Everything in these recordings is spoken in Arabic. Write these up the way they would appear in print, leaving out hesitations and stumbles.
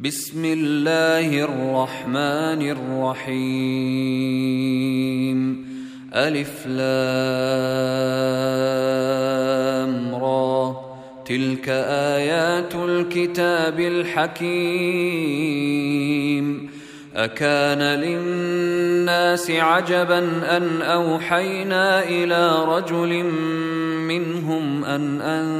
بسم الله الرحمن الرحيم. ألف لام را، تلك آيات الكتاب الحكيم. أكان للناس عجبا أن أوحينا إلى رجل منهم أن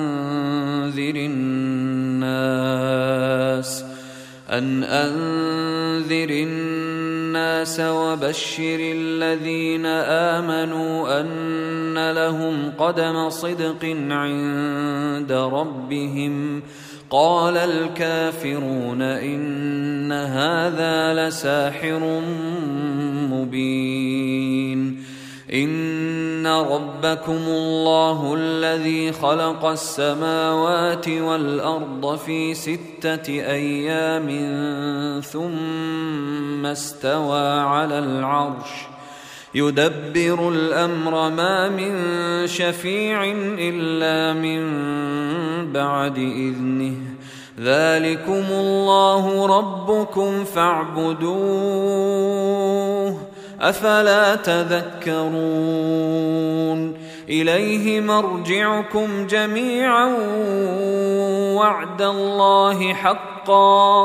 أنذر الناس وبشر الذين آمنوا أن لهم قدم صدق عند ربهم. قال الكافرون إن هذا لساحر مبين. إن ربكم الله الذي خلق السماوات والأرض في 6 أيام ثم استوى على العرش يدبر الأمر ما من شفيع إلا من بعد إذنه. ذلكم الله ربكم فاعبدوه أفلا تذكرون. إليه مرجعكم جميعا وعد الله حقا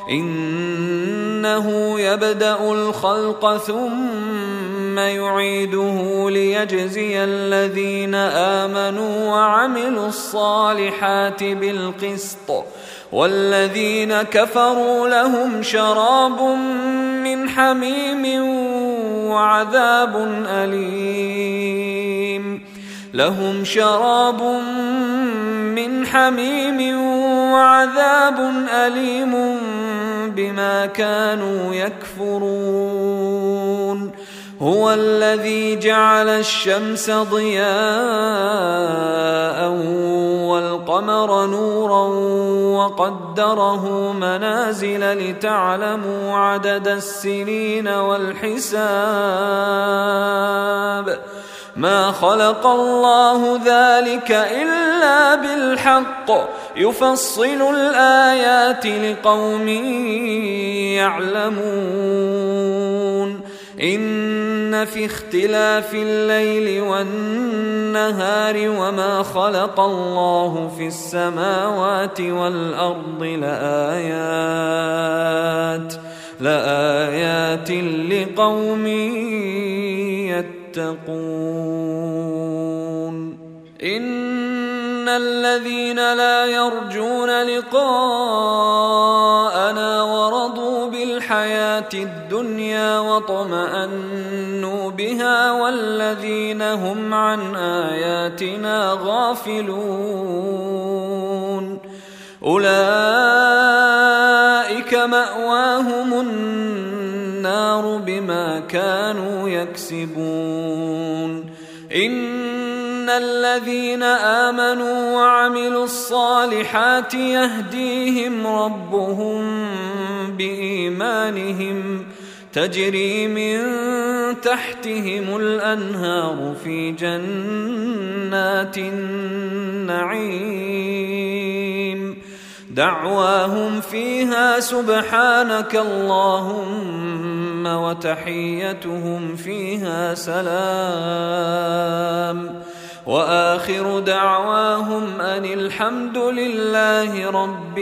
إنه يبدأ الخلق ثم يعيده ليجزي الذين آمنوا وعملوا الصالحات بالقسط، والذين كفروا لهم شراب من حميم وعذاب أليم بما كانوا يكفرون. هو الذي جعل الشمس ضياء والقمر نورا وقدره منازل لتعلموا عدد السنين والحساب. ما خلق الله ذلك إلا بالحق يفصل الآيات لقوم يعلمون. إن في اختلاف الليل والنهار وما خلق الله في السماوات والأرض لآيات لقوم يتقون. إن الذين لا يرجون لقاءنا ورضوا بالحياة الدنيا واطمأنوا بها والذين هم عن آياتنا غافلون أولئك مأواهم النار بما كانوا يكسبون. إن الذين آمنوا وعملوا الصالحات يهديهم ربهم بإيمانهم تجري من تحتهم الأنهار في جنات النعيم. دعواهم فيها سبحانك اللهم وتحيتهم فيها سلام وآخر دعواهم أن الحمد لله رب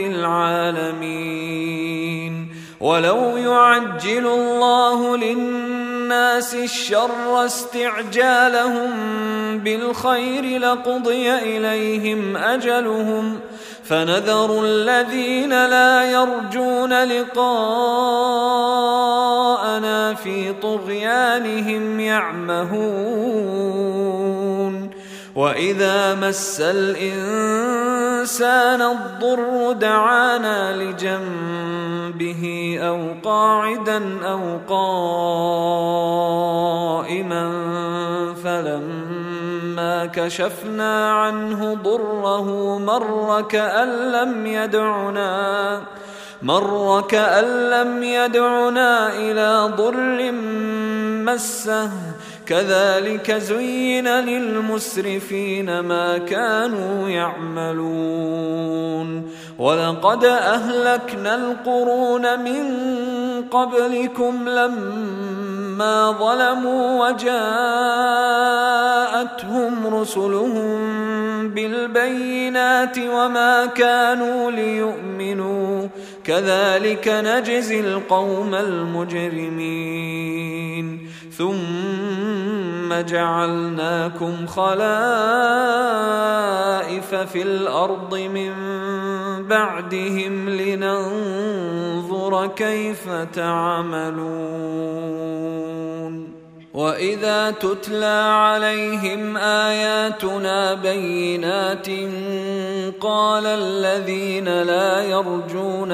العالمين. ولو يعجل الله للناس الشر استعجالهم بالخير لقضي إليهم أجلهم فنذر الذين لا يرجون لقاءنا في طغيانهم يعمهون. وإذا مس الإنسان الضر دعانا لجنبه أو قاعدا أو قائما فلما كشفنا عنه ضره مر كأن لم يدعنا إلى ضر مسه كذلك زين للمسرفين ما كانوا يعملون ولقد أهلكنا القرون من قبلكم لما ظلموا وجاءتهم رسلهم بالبينات وما كانوا ليؤمنوا كذلك نجزي القوم المجرمين ثم جعلناكم خلائف في الأرض من بعدهم لننظر كيف تعملون وإذا تتلى عليهم آياتنا بينات قال الذين لا يرجون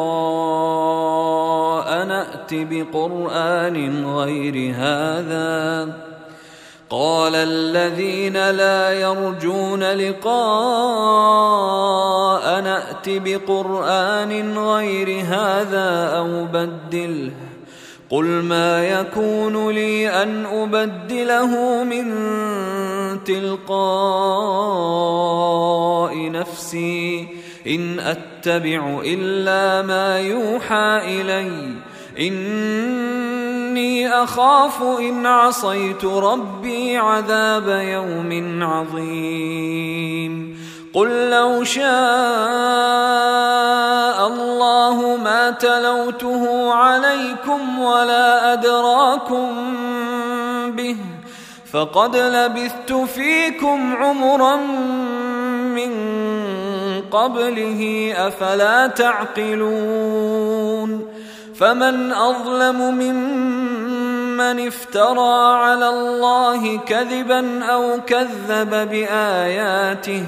لقاءنا ائت بقرآن غير هذا قال الذين لا يرجون لقاءنا ائت بقرآن غير هذا أو بدله قل ما يكون لي أن أبدله من تلقاء نفسي إن أتبع إلا ما يوحى إلي إني أخاف إن عصيت ربي عذاب يوم عظيم قل لو شاء الله ما تلوته عليكم ولا أدراكم به فقد لبثت فيكم عمرا من قبله أفلا تعقلون فمن أظلم ممن افترى على الله كذبا أو كذب بآياته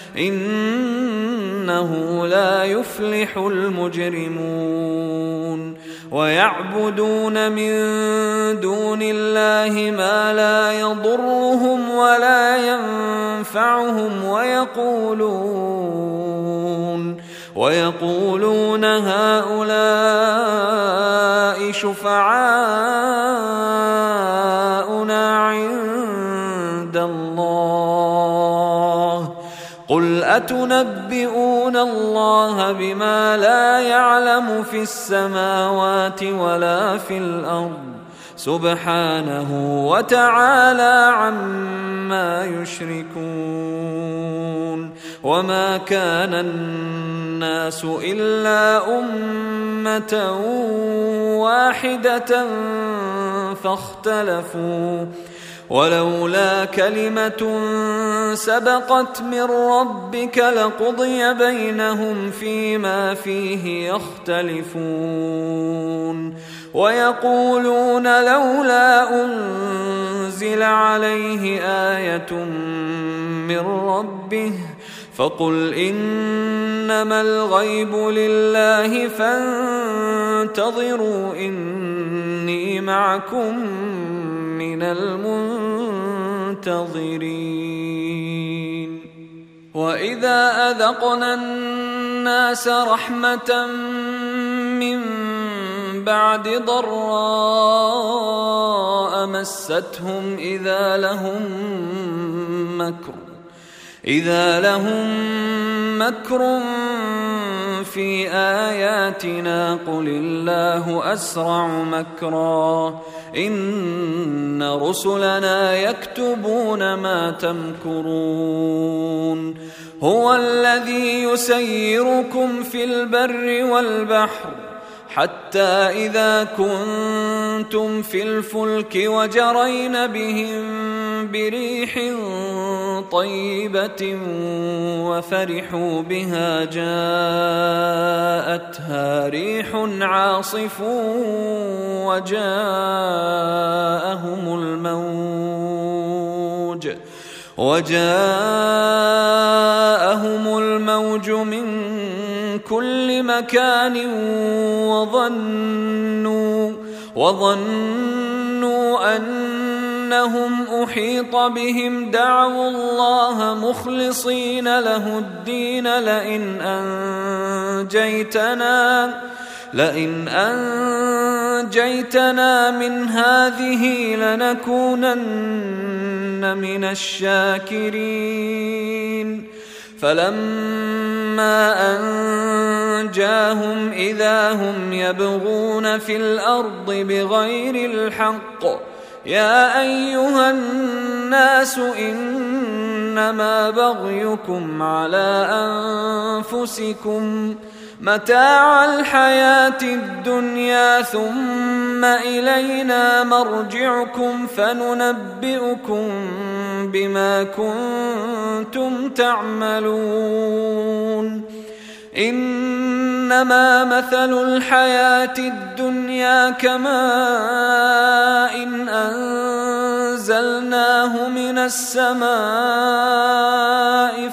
إنه لا يفلح المجرمون ويعبدون من دون الله ما لا يضرهم ولا ينفعهم ويقولون هؤلاء شفعاؤنا عند الله قل أتنبئون الله بما لا يعلم في السماوات ولا في الأرض سبحانه وتعالى عما يشركون وما كان الناس إلا أمة واحدة فاختلفوا ولولا كلمة سبقت من ربك لقضي بينهم فيما فيه يختلفون ويقولون لولا أنزل عليه آية من ربه فقل إنما الغيب لله فانتظروا إني معكم من المنتظرين وإذا أذقنا الناس رحمة من بعد ضراء مستهم إذا لهم مكر في آياتنا قل الله أسرع مكرا إن رسلنا يكتبون ما تمكرون هو الذي يسيركم في البر والبحر حتى إذا كنتم في الفلك وجرين بهم بريح طيبة وفرحوا بها جاءتها ريح عاصف وجاءهم الموج من كل مكان وظنوا أنهم أحيط بهم دعوا الله مخلصين له الدين لئن أنجيتنا من هذه لنكونن من الشاكرين فلما أنجاهم إذا هم يبغون في الأرض بغير الحق يا أيها الناس إنما بغيكم على أنفسكم متاع الحياة الدنيا ثم إلينا مرجعكم فننبئكم بما كنتم تعملون إنما مثل الحياة الدنيا كماء أنزلناه من السماء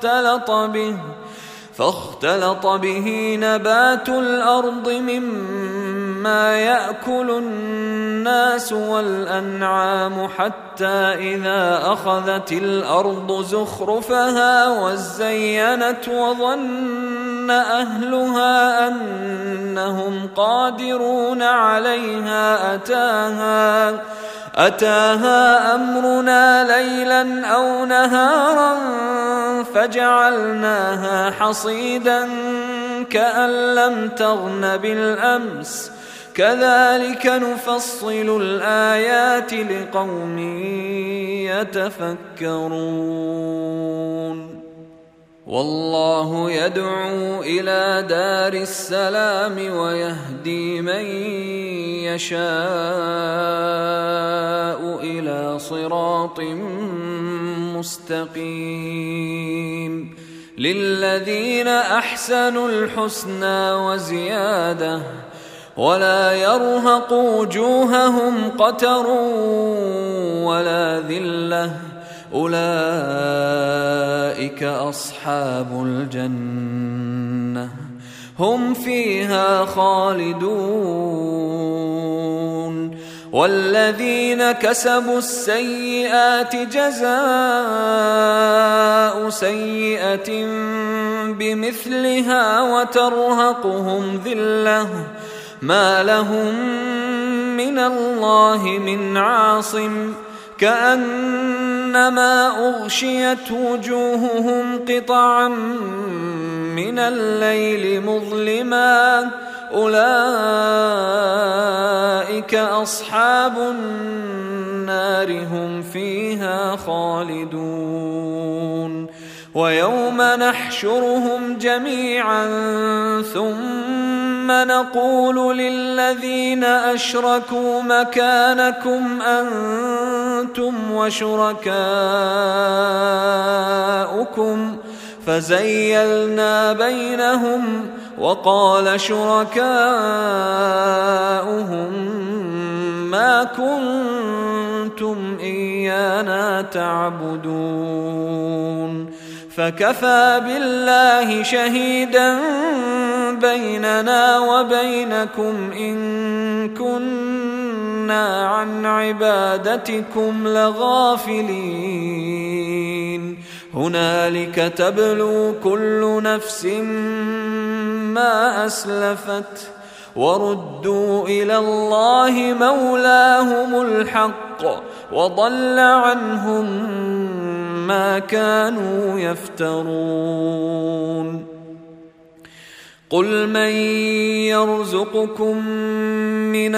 فاختلط به نبات الأرض مما يأكل الناس والأنعام حتى إذا أخذت الأرض زخرفها وزينت وظن أهلها أنهم قادرون عليها أتاها أمرنا ليلا أو نهارا فجعلناها حصيدا كأن لم تغن بالأمس كذلك نفصل الآيات لقوم يتفكرون والله يدعو إلى دار السلام ويهدي من يشاء إلى صراط مستقيم للذين أحسنوا الحسنى وزيادة ولا يرهق وجوههم قتر ولا ذلة أولئك أصحاب الجنة هم فيها خالدون والذين كسبوا السيئات جزاء سيئة بمثلها وترهقهم ذلة ما لهم من الله من عاصم كأنما أغشيت وجوههم قطعا من الليل مظلما أولئك أصحاب النار هم فيها خالدون ويوم نحشرهم جميعا ثم نقول للذين أشركوا مكانكم أنتم وشركاؤكم فزيلنا بينهم وقال شركاؤهم ما كنتم إيانا تعبدون فكفى بالله شهيدا بيننا وبينكم إن كنا عن عبادتكم لغافلين هنالك تبلو كل نفس ما أسلفت وردوا إلى الله مولاهم الحق وضل عنهم ما كانوا يفترون قل من يرزقكم من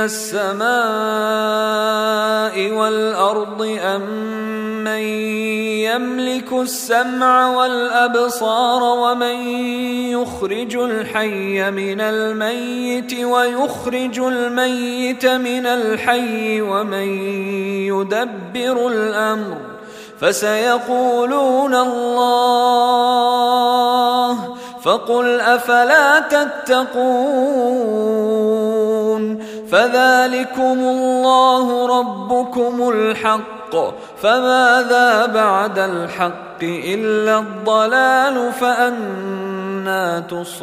السماء والأرض أم من يملك السمع والأبصار ومن يخرج الحي من الميت ويخرج الميت من الحي ومن يدبر الأمر فسيقولون الله فقل أفلا تتقون فذلكم الله ربكم الحق فماذا بعد الحق إلا الضلال فأنى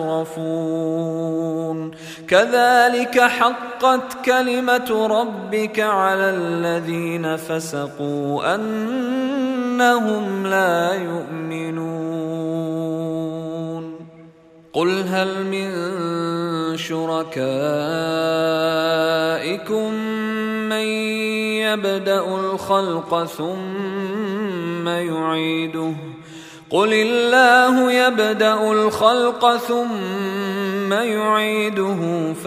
تصرفون كذلك حقت كلمة ربك على الذين فسقوا أنهم لا يؤمنون قل هل من شركائكم من يبدأ الخلق ثم يعيده قل الله يبدأ الخلق ثم يعيده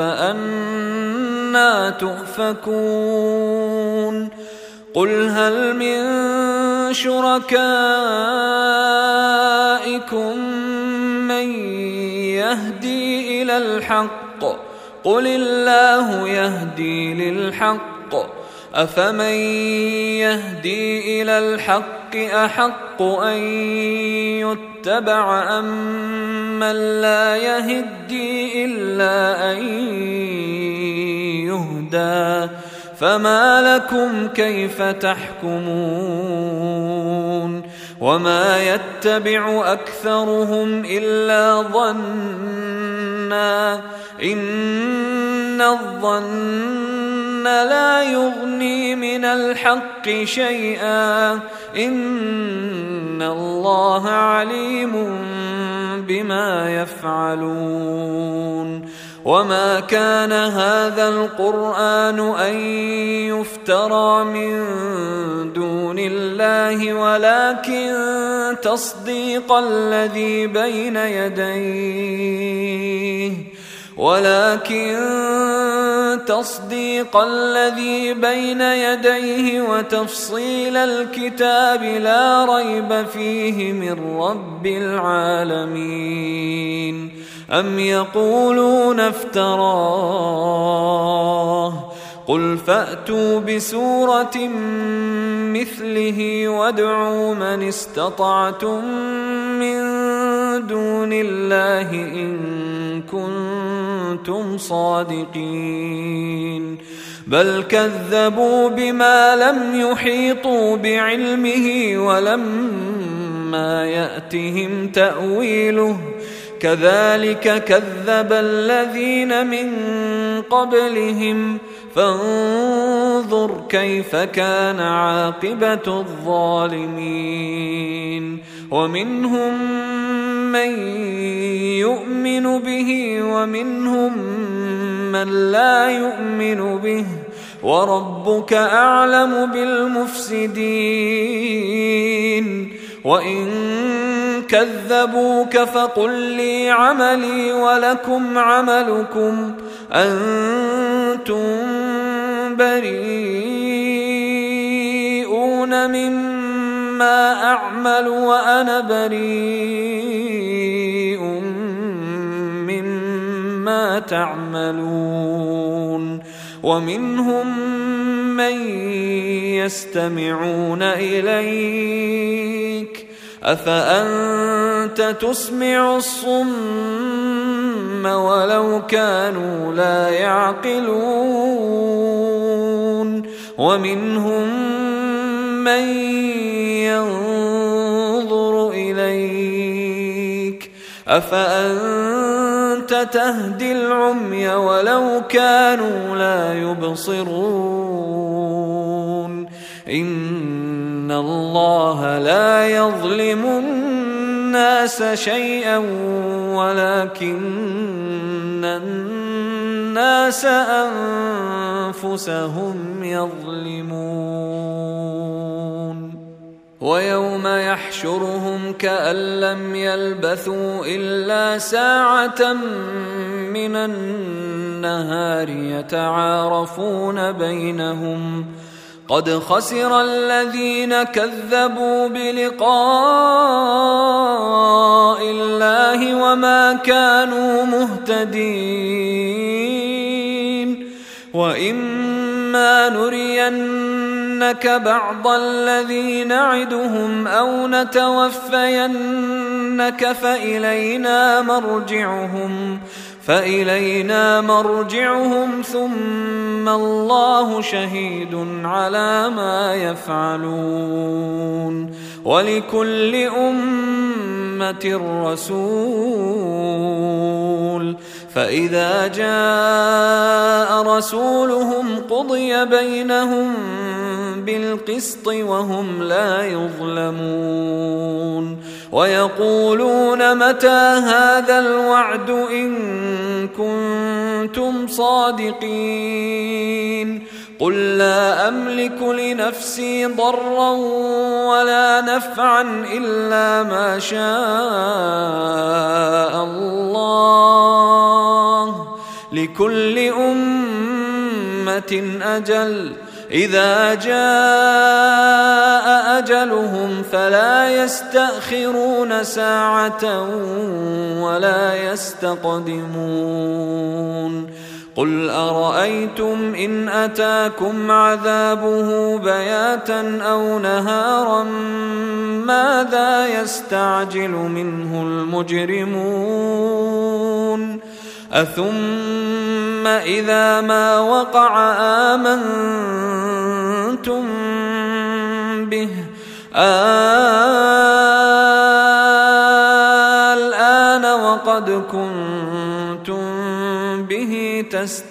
فأنى تؤفكون قل هل من شركائكم من يهدي إلى الحق قل الله يهدي للحق أفمن يهدي إلى الحق أحق أن يتبع أمن لا يهدي إلا أن يهدى فما لكم كيف تحكمون وما يتبع أكثرهم إلا ظنا إن الظن لا يغني من الحق شيئا إن الله عليم بما يفعلون وما كان هذا القرآن أن يفترى من دون الله ولكن تصديق الذي بين يديه وتفصيل الكتاب لا ريب فيه من رب العالمين أم يقولون افتراه قل فأتوا بسورة مثله وادعوا من استطعتم من دون الله إن كنتم صادقين بل كذبوا بما لم يحيطوا بعلمه ولما يأتهم تأويله كذلك كذب الذين من قبلهم فانظر كيف كان عاقبة الظالمين ومنهم من يؤمن به ومنهم من لا يؤمن به وربك أعلم بالمفسدين وإن كذبوك فقل لي عملي ولكم عملكم أنتم بريئون مما أعمل وأنا بريء مما تعملون ومنهم من يستمعون إليك أفأنت تسمع الصم ولو كانوا لا يعقلون ومنهم من ينظر إليك أفأنت تهدي العمي ولو كانوا لا يبصرون إن الله لا يظلم الناس شيئا ولكن الناس أنفسهم يظلمون ويوم يحشرهم كأن لم يلبثوا إلا ساعة من النهار يتعارفون بينهم قد خسر الذين كذبوا بلقاء الله وما كانوا مهتدين وإما نرينك بعض الذي نعدهم أو نتوفينك فإلينا مرجعهم ثم الله شهيد على ما يفعلون ولكل أمة رسول فإذا جاء رسولهم قضي بينهم بالقسط وهم لا يظلمون ويقولون متى هذا الوعد إن كنتم صادقين قل لا أملك لنفسي ضرا ولا نفعا إلا ما شاء الله لكل أمة أجل إذا جاء أجلهم فلا يستأخرون ساعة ولا يستقدمون قل أرأيتم إن أتاكم عذابه بياتا أو نهارا ماذا يستعجل منه المجرمون أثم إذا ما وقع آمنتم به الآن وقد كنتم به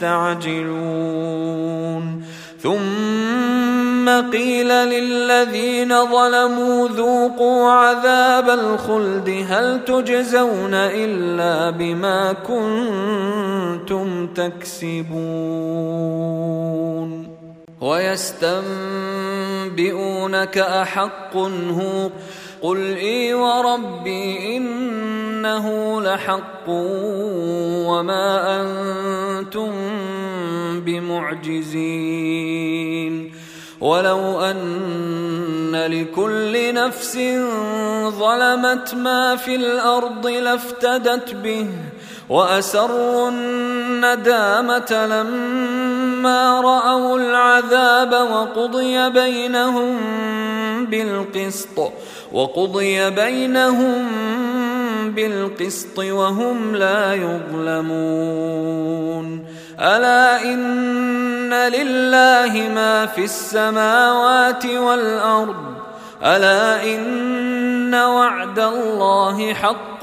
تستعجلون ثم قيل للذين ظلموا ذوقوا عذاب الخلد هل تجزون إلا بما كنتم تكسبون ويستنبئونك أحق هو قل إي وربي إنه لحق وما أنتم بمعجزين ولو أن لكل نفس ظلمت ما في الأرض لافتدت به وأسروا الندامة لما رأوا العذاب وقضي بينهم بالقسط وهم لا يظلمون ألا إن لله ما في السماوات والأرض ألا إن وعد الله حق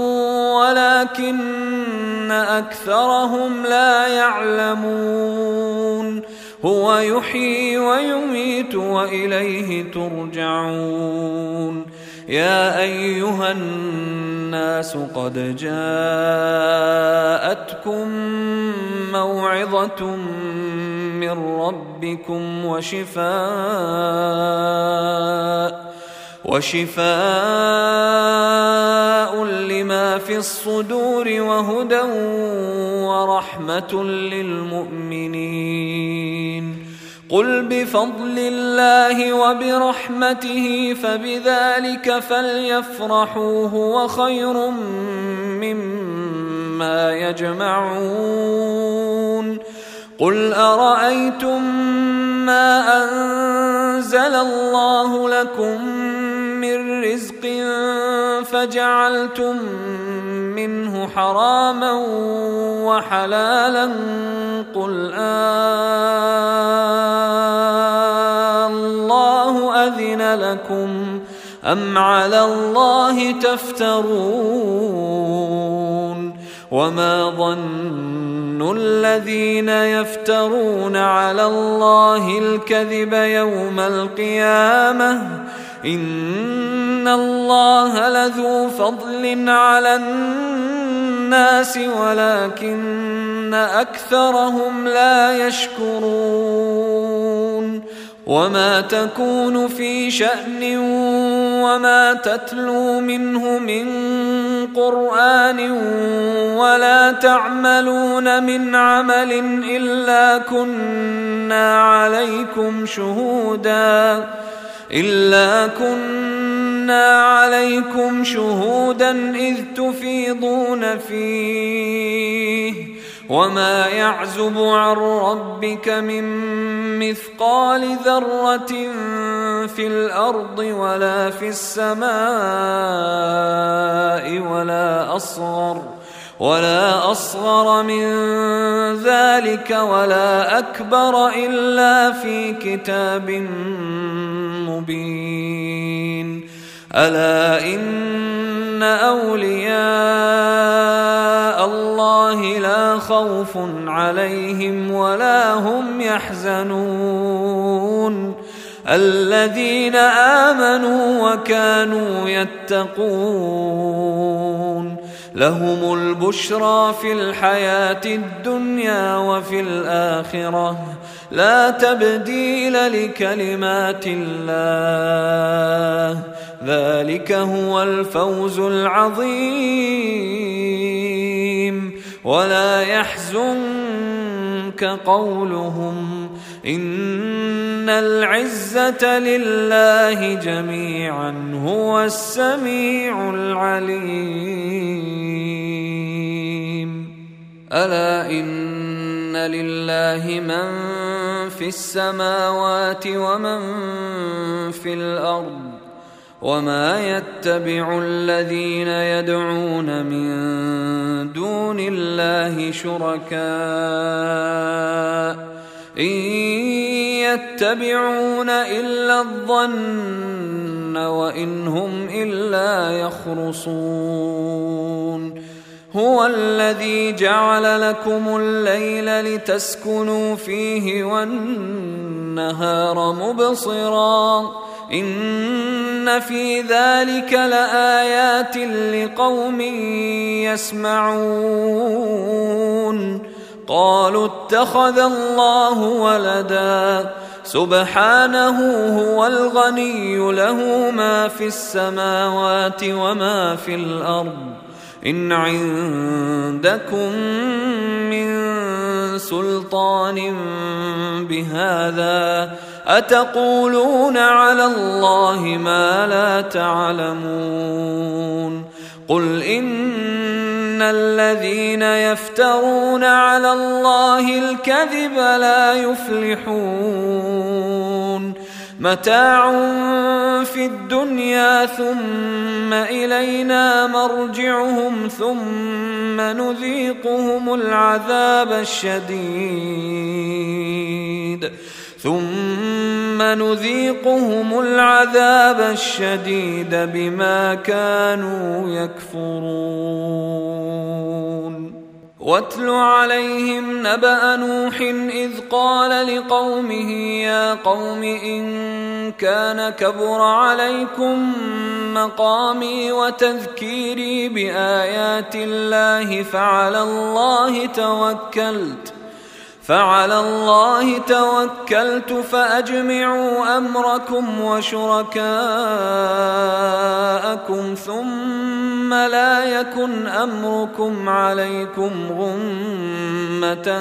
ولكن أكثرهم لا يعلمون هو يحيي ويميت وإليه ترجعون يا أيها الناس قد جاءتكم موعظة من ربكم وشفاء لما في الصدور وهدى ورحمة للمؤمنين قل بفضل الله وبرحمته فبذلك فليفرحوا هو خير مما يجمعون قل أرأيتم ما أنزل الله لكم من رزق فجعلتم منه حراما وحلالا قل الله أذن لكم أم على الله تفترون وما ظن الذين يفترون على الله الكذب يوم القيامة إن الله لذو فضل على الناس ولكن أكثرهم لا يشكرون وما تكون في شأن وما تتلو منه من قرآن ولا تعملون من عمل إلا كنا عليكم شهودا إذ تفيضون فيه وما يعزب عن ربك من مثقال ذرة في الأرض ولا في السماء ولا أصغر من ذلك ولا أكبر إلا في كتاب مبين ألا إن أولياء الله الله لا خوف عليهم ولا هم يحزنون الذين آمنوا وكانوا يتقون لهم البشرى في الحياة الدنيا وفي الآخرة لا تبديل لكلمات الله ذلك هو الفوز العظيم ولا يحزنك قولهم إن العزة لله جميعا هو السميع العليم ألا إن لله من في السماوات ومن في الأرض وما يتبع الذين يدعون من دون الله شركاء إن يتبعون إلا الظن وإن هم إلا يخرصون هو الذي جعل لكم الليل لتسكنوا فيه والنهار مبصرا إن في ذلك لآيات لقوم يسمعون قالوا اتخذ الله ولدا سبحانه هو الغني له ما في السماوات وما في الأرض إن عندكم من سلطان بهذا أتقولون على الله ما لا تعلمون قل إن الذين يفترون على الله الكذب لا يفلحون متاع في الدنيا ثم إلينا مرجعهم ثم نذيقهم العذاب الشديد بما كانوا يكفرون واتل عليهم نبأ نوح إذ قال لقومه يا قوم إن كان كبر عليكم مقامي وتذكيري بآيات الله فعلى الله توكلت فأجمعوا أمركم وشركاءكم ثم لا يكن أمركم عليكم غمة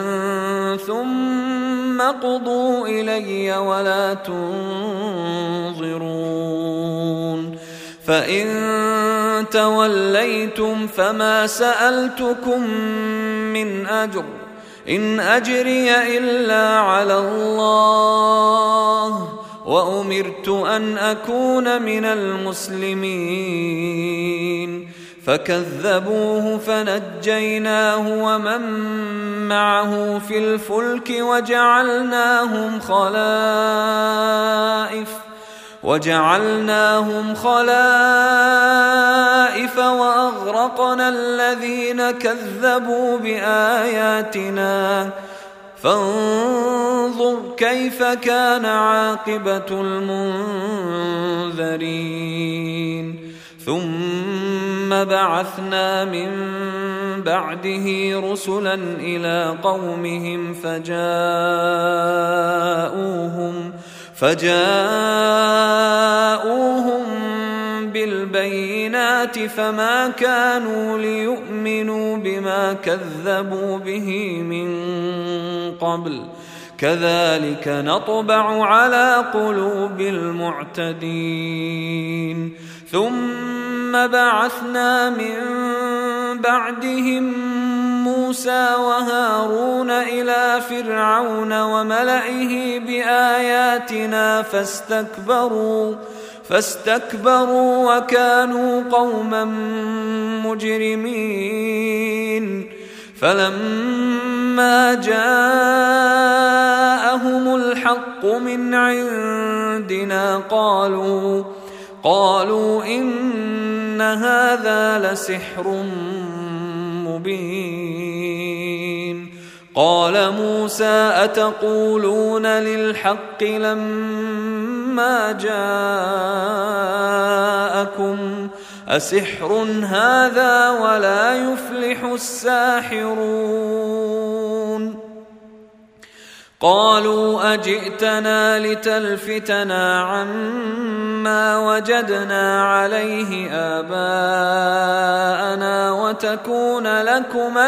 ثم قضوا إلي ولا تنظرون فإن توليتم فما سألتكم من أجر إن أجري إلا على الله وأمرت أن أكون من المسلمين فكذبوه فنجيناه ومن معه في الفلك وجعلناهم خلائف وأغرقنا الذين كذبوا بآياتنا فانظر كيف كان عاقبة المنذرين ثم بعثنا من بعده رسلا إلى قومهم فجاءوهم بالبينات فما كانوا ليؤمنوا بما كذبوا به من قبل كذلك نطبع على قلوب المعتدين ثم بعثنا من بعدهم موسى وهارون إلى فرعون وملئه بآياتنا فاستكبروا وكانوا قوما مجرمين فلما جاءهم الحق من عندنا قالوا إن هذا لسحر مبين قال موسى أتقولون للحق لما جاءكم أسحر هذا ولا يفلح الساحرون قالوا أجئتنا لتلفتنا عما وجدنا عليه آباءنا وتكون لكما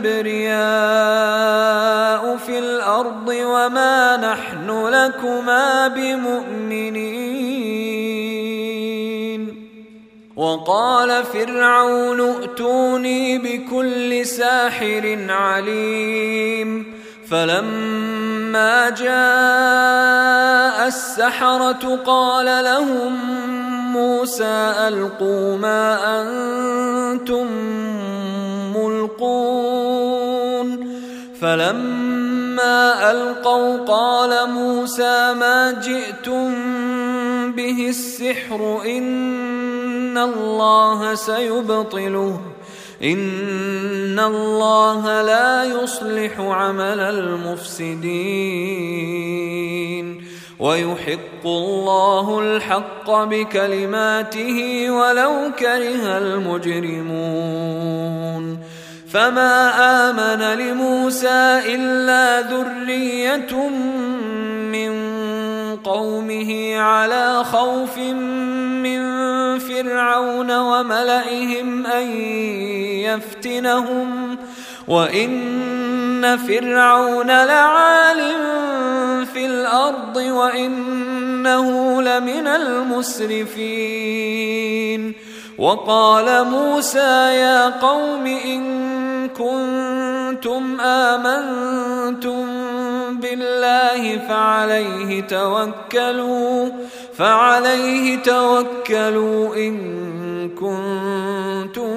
الكبرياء في الأرض وما نحن لكما بمؤمنين وقال فرعون ائتوني بكل ساحر عليم فلما جاء السحرة قال لهم موسى ألقوا ما أنتم ملقون فلما ألقوا قال موسى ما جئتم به السحر إن الله سيبطله إن الله لا يصلح عمل المفسدين ويحق الله الحق بكلماته ولو كره المجرمون فما آمن لموسى إلا ذرية من قومه على خوف من فرعون وملئهم أن يفتنهم وإن فرعون لعال في الأرض وإنه لمن المسرفين وقال موسى يا قوم إن كنتم آمنتم بالله فعليه توكلوا إن كنتم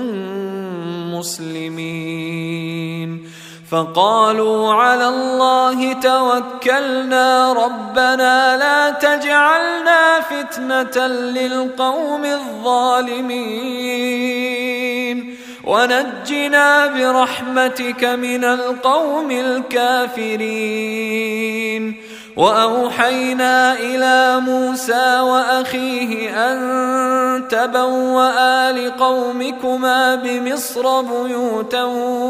مسلمين فقالوا على الله توكلنا ربنا لا تجعلنا فتنة للقوم الظالمين ونجنا برحمتك من القوم الكافرين وأوحينا إلى موسى وأخيه أن تبوأ لقومكما بمصر بيوتا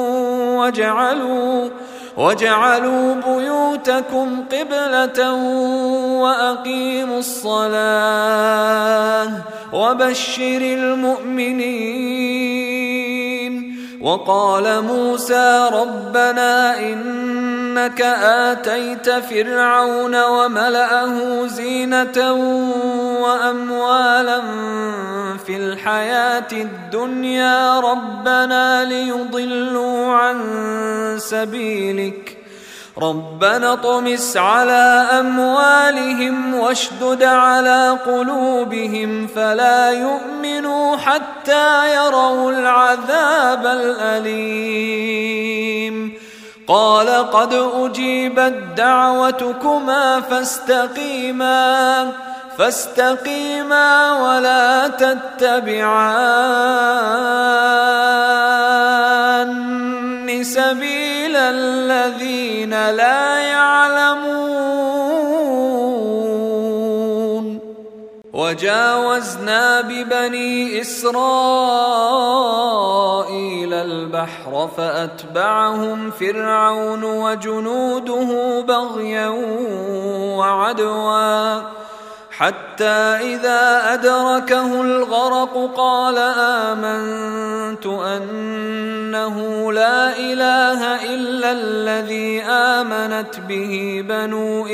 وجعلوا بيوتكم قبلة وأقيموا الصلاة وبشر المؤمنين وقال موسى ربنا إنك آتيت فرعون وملأه زينة وأموالا في الحياة الدنيا ربنا ليضلوا عن سبيلك ربنا اطمس على أموالهم واشدد على قلوبهم فلا يؤمنوا حتى يروا العذاب الأليم قال قد أجيبت دعوتكما فاستقيما ولا تتبعان سبيل الذين لا يعلمون وجاوزنا ببني إسرائيل البحر فأتبعهم فرعون وجنوده بغيا وعدوا حتى إذا أدركه الغرق قال آمنت أنه لا إله إلا الذي آمنت به بنو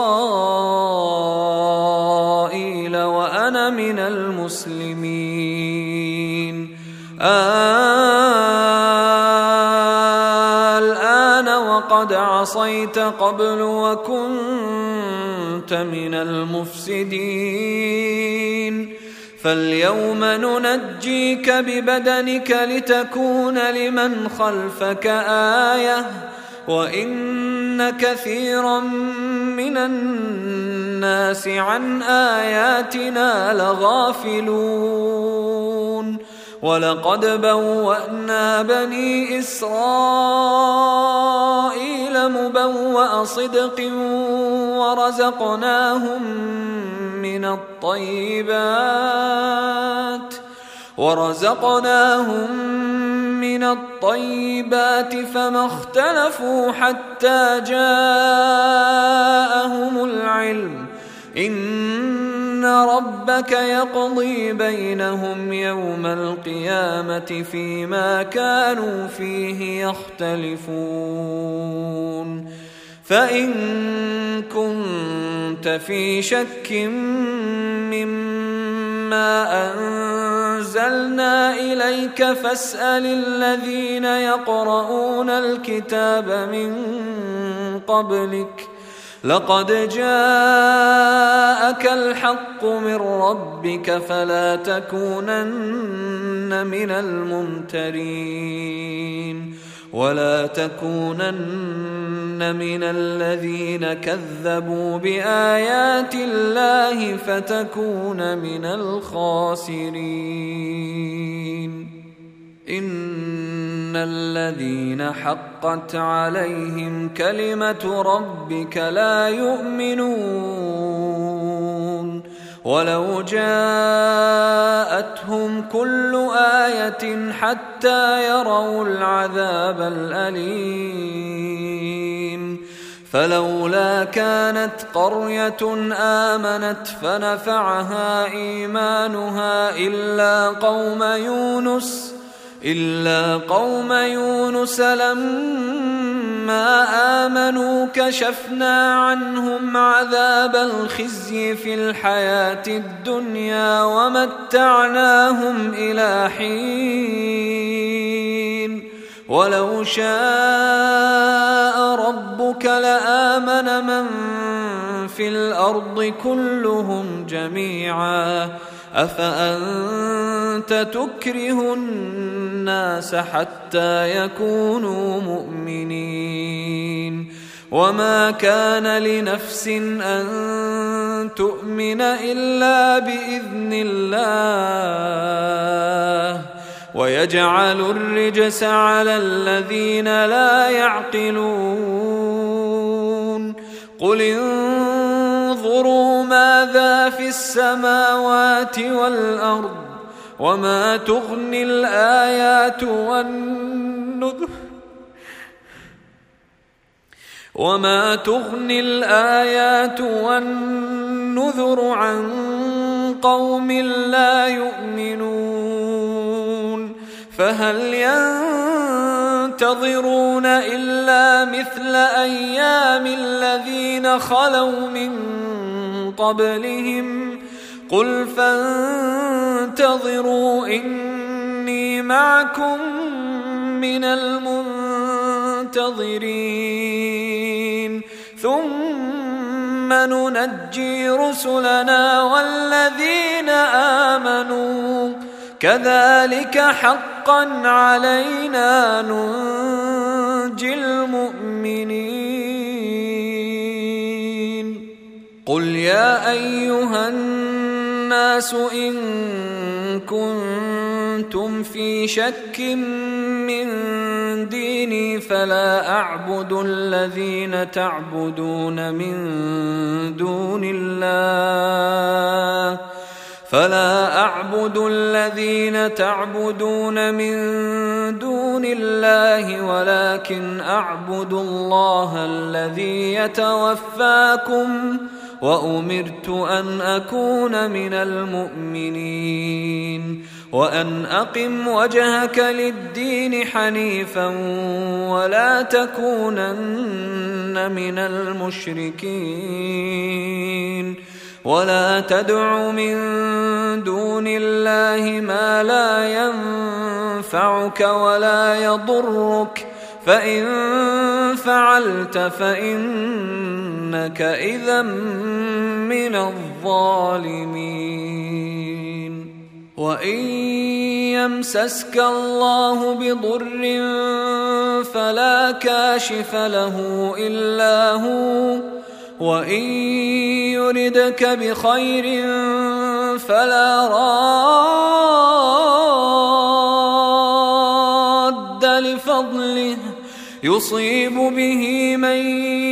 إسرائيل وأنا من المسلمين الآن وقد عصيت قبل وكنت من المفسدين فاليوم ننجيك ببدنك لتكون لمن خلفك آية وإن كثيرا من الناس عن آياتنا لغافلون ولقد بوأنا بني إسرائيل مبوأ صدق ورزقناهم من الطيبات فما اختلفوا حتى جاءهم العلم إن ربك يقضي بينهم يوم القيامة فيما كانوا فيه يختلفون فإن كنت في شك مما أنزلنا إليك فاسأل الذين يقرؤون الكتاب من قبلك لقد جاءك الحق من ربك فلا تكونن من الممترين ولا تكونن من الذين كذبوا بآيات الله فتكون من الخاسرين إن الذين حقت عليهم كلمة ربك لا يؤمنون ولو جاءتهم كل آية حتى يروا العذاب الأليم فلولا كانت قرية آمنت فنفعها إيمانها إلا قوم يونس لما آمنوا كشفنا عنهم عذاب الخزي في الحياة الدنيا ومتعناهم إلى حين ولو شاء ربك لآمن من في الأرض كلهم جميعا أفأنت تكره الناس حتى يكونوا مؤمنين وما كان لنفس أن تؤمن إلا بإذن الله ويجعل الرجس على الذين لا يعقلون قل انظروا ماذا في السماوات والأرض وما تغني الآيات والنذر عن قوم لا يؤمنون فهل ينتظرون إلا مثل أيام الذين خلوا من قبلهم قل فانتظروا إني معكم من المنتظرين ثم ننجي رسلنا والذين آمنوا كذلك حقا علينا ننجي المؤمنين قل يا أيها الناس إن كنتم في شك من ديني فلا أعبد الذين تعبدون من دون الله ولكن أعبد الله الذي يتوفاكم وأمرت أن أكون من المؤمنين وأن أقم وجهك للدين حنيفا ولا تكونن من المشركين ولا تدع من دون الله ما لا ينفعك ولا يضرك فإن فعلت فإنك إذا من الظالمين وإن يمسسك الله بضر فلا كاشف له إلا هو وإن يردك بخير فلا راد يصيب به من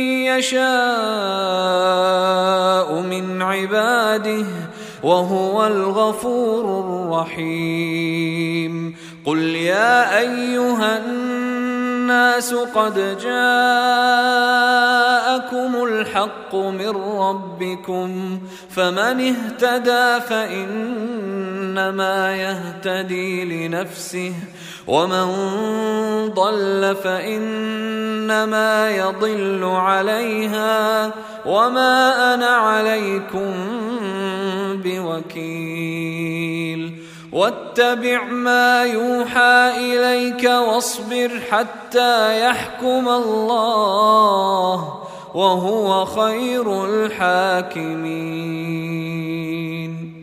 يشاء من عباده وهو الغفور الرحيم. قل يا أيها الناس قد جاءكم الحق من ربكم، فمن اهتدى فإنما يهتدي لنفسه، ومن ضل فإنما يضل عليها، وما أنا عليكم بوكيل. واتبع ما يوحى إليك واصبر حتى يحكم الله وهو خير الحاكمين.